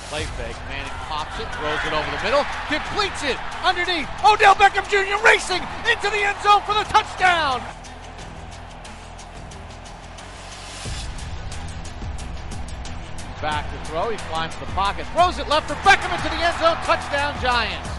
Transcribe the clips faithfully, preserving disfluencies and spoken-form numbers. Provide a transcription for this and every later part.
Play fake. Manning pops it, throws it over the middle, completes it underneath. Odell Beckham Junior racing into the end zone for the touchdown. Back to throw. He climbs the pocket, throws it left for Beckham into the end zone. Touchdown, Giants.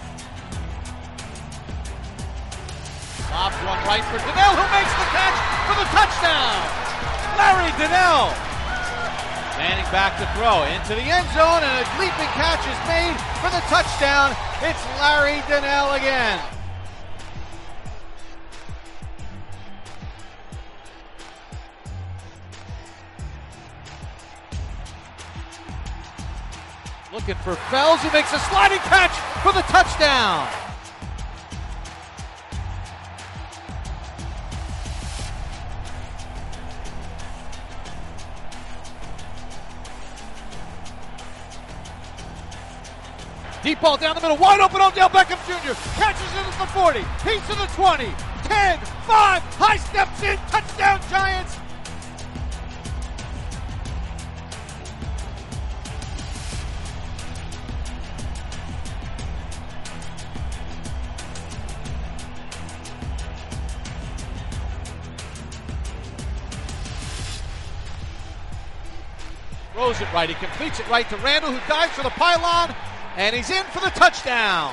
Lobs one right for Donnell, who makes the catch for the touchdown. Larry Donnell. Manning back to throw into the end zone, and a leaping catch is made for the touchdown. It's Larry Donnell again. Looking for Fells, who makes a sliding catch for the touchdown. Deep ball down the middle, wide open, Odell Beckham Junior catches it at the forty, he's to the twenty, ten, five, high steps in, touchdown Giants. Throws it right, he completes it right to Randall, who dives for the pylon, and he's in for the touchdown.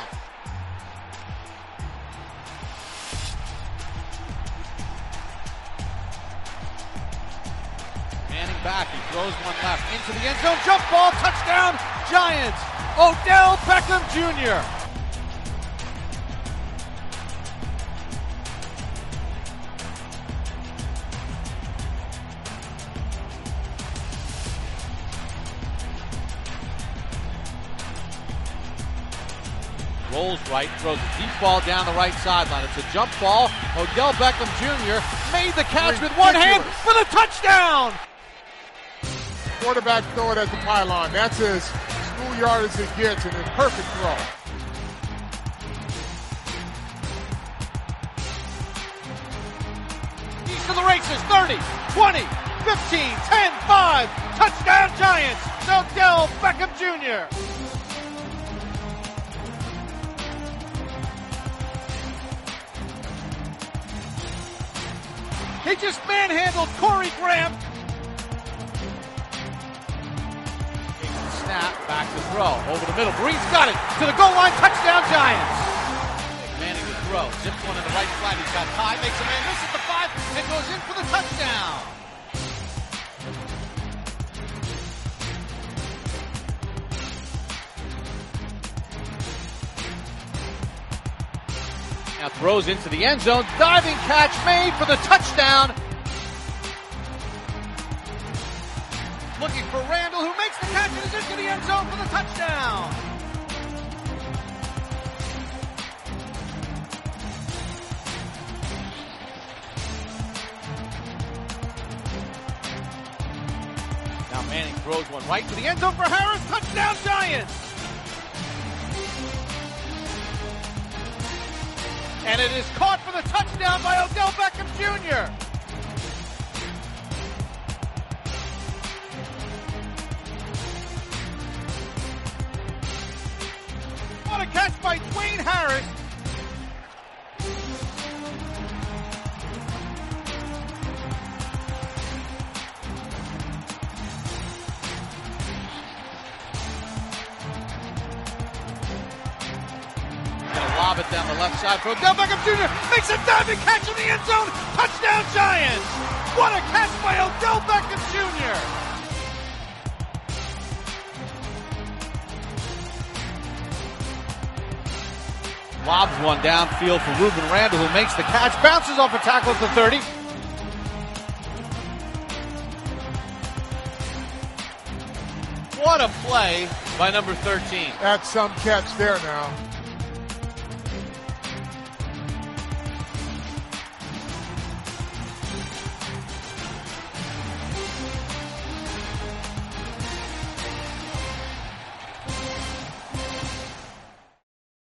Manning back, he throws one left into the end zone, jump ball, touchdown, Giants. Odell Beckham Junior Rolls right, throws a deep ball down the right sideline. It's a jump ball. Odell Beckham Junior made the catch with one hand for the touchdown. Quarterback throw it at the pylon. That's as schoolyard as it gets, and a perfect throw. He's to the races. thirty, twenty, fifteen, ten, five. Touchdown Giants. Odell Beckham Junior He just manhandled Corey Graham. Snap, back to throw. Over the middle. Brees got it. To the goal line. Touchdown, Giants. Manning to throw. Zips one in the right flat. He's got time. Makes a man miss at the five and goes in for the touchdown. Now throws into the end zone. Diving catch made for the touchdown. Looking for Randall, who makes the catch and is into the end zone for the touchdown. Now Manning throws one right to the end zone for Harris. Touchdown Giants. And it is caught for the touchdown by Odell Beckham Junior What a catch by Dwayne Harris. Lob it down the left side for Odell Beckham Junior Makes a diving catch in the end zone. Touchdown Giants. What a catch by Odell Beckham Junior Lobs one downfield for Ruben Randall, who makes the catch. Bounces off a tackle at the thirty. What a play by number thirteen. That's some catch there now.